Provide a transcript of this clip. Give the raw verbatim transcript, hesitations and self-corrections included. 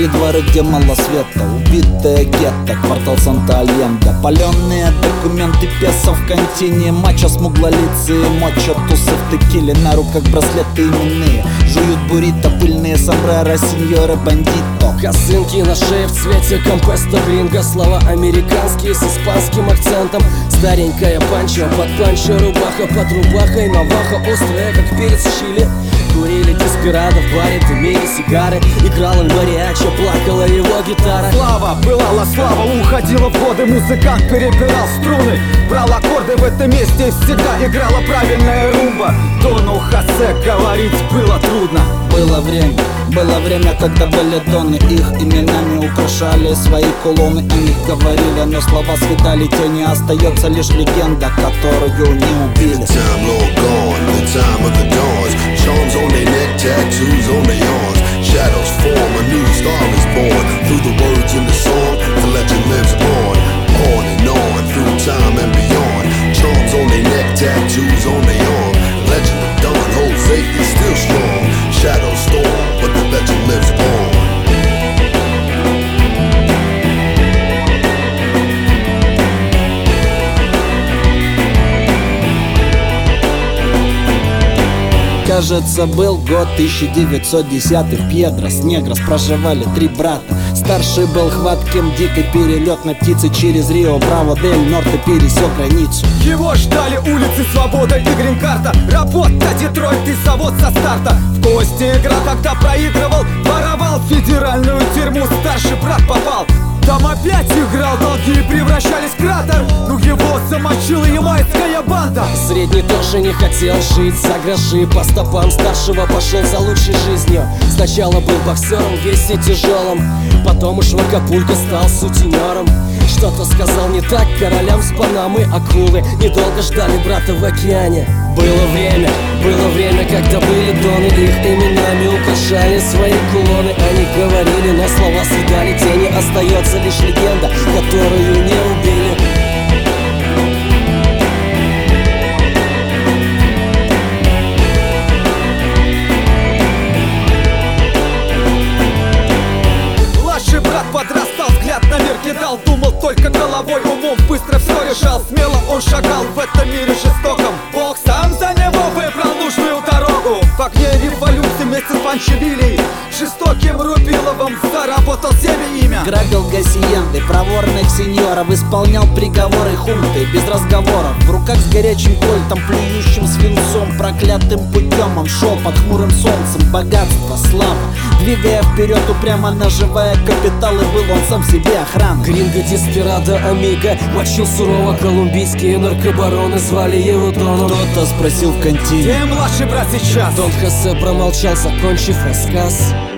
Старые дворы, где мало света, убитая гетто, квартал Санта-Альенда. Паленые документы, песо в контине, мачо смуглолицые, мочо, тусы в текиле, на руках браслеты именные, жуют буррито, пыльные сомбреро, сеньоры бандито. Косынки на шее в цвете компеста гринго, слова американские с испанским акцентом. Старенькая панчо, под панчо рубаха, под рубахой наваха, острая как перец чили. Курили деспирадо в баре, дымили сигары, играла мариачо, плакала его гитара. Слава, пылала слава, уходила в воды, музыкант перебирал струны, брал аккорды в этом месте и всегда играла правильная румба. Дону Хосе говорить было трудно. Было время, было время, когда были доны, их именами украшали свои кулоны. О них говорили, но слова светали тени, остается лишь легенда, которую не убили. Charms on their neck, tattoos on their arms. Shadows form, a new star is born. Through the words in the song, the legend lives on. On and on, through time and beyond. Charms on their neck, tattoos on their arm. Legend of dawn, hold faith is still strong. Shadows storm, but the legend lives on. Кажется, был год тысяча девятьсот десятый. В Пьедрос Негрос проживали три брата. Старший был хватким, дикой перелетной птицей. Через Рио Браво дель Норте пересек границу. Его ждали улицы, свобода и грин-карта. Работа, Детройт и завод со старта. В кости игра, когда проигрывал, воровал в федеральную тюрьму. Старший брат попал, там опять играл, долги превращались в кратер. Ну его замочила ямайская банда. Средний тоже не хотел жить за гроши, по стопам старшего пошел за лучшей жизнью. Сначала был боксером, весь и тяжелым, потом уж в Акапулько стал сутенером. Что-то сказал не так королям с Панамы, акулы недолго ждали брата в океане. Было время, было время, когда были доны, их именами украшали свои кулоны. Они говорили, но слова съедали тени, остается лишь легенда, которую не убили. Младший брат подрастал, взгляд на мир кидал, думал только головой, умом быстро все решал. Смело он шагал в этом мире жестоком, Бог сам за него выбрал нужную дорогу. В огне революции вместе с Панчевилей, жестоким Рубиловым заработал себе имя. Грабил гасиенды, проворных сеньоров, исполнял приговоры хунты без разговоров. В руках с горячим кольтом, плюющим свинцом, проклятым путем он шел под хмурым солнцем. Богатство, слава, двигая вперед упрямо, наживая капиталы, был он сам себе охрана. Гринго, деспирадо, амиго, мочил сурово колумбийские наркобароны, звали его Доном. Кто-то спросил в контине: где младший брат сейчас? Дон Хосе промолчал, закончив рассказ.